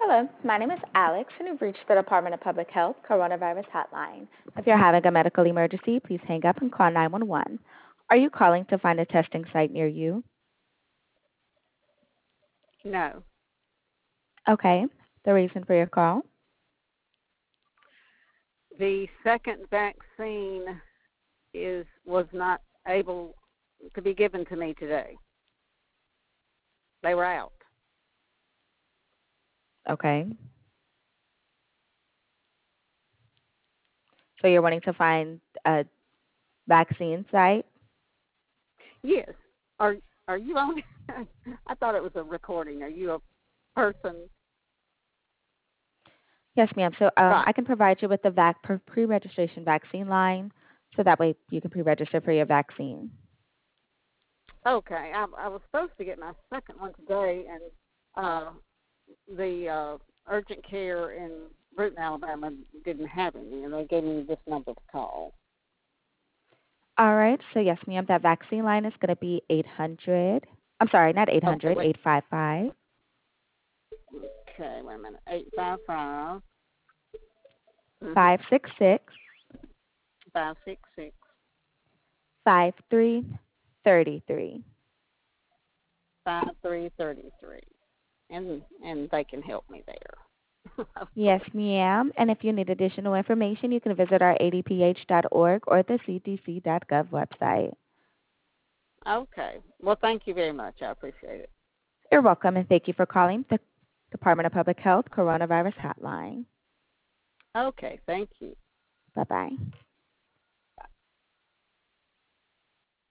Hello, my name is Alex, and you've reached the Department of Public Health Coronavirus Hotline. If you're having a medical emergency, please hang up and call 911. Are you calling to find a testing site near you? No. Okay. The reason for your call? The second vaccine was not able to be given to me today. They were out. Okay. So you're wanting to find a vaccine site? Yes. Are you on? I thought it was a recording. Are you a person? Yes, ma'am. So Right. I can provide you with the pre-registration vaccine line, so that way you can pre-register for your vaccine. Okay. I was supposed to get my second one today, and the urgent care in Bruton, Alabama, didn't have any, and they gave me this number to call. All right. So yes, ma'am, that vaccine line is going to be 800. I'm sorry, not Okay. 800, Wait. 855. Okay. Wait a minute. 855. 566 566. 5333. 5333, and they can help me there. Yes, ma'am. And if you need additional information, you can visit our adph.org or the cdc.gov website. Okay. Well, thank you very much. I appreciate it. You're welcome, and thank you for calling the Department of Public Health Coronavirus Hotline. Okay. Thank you. Bye-bye.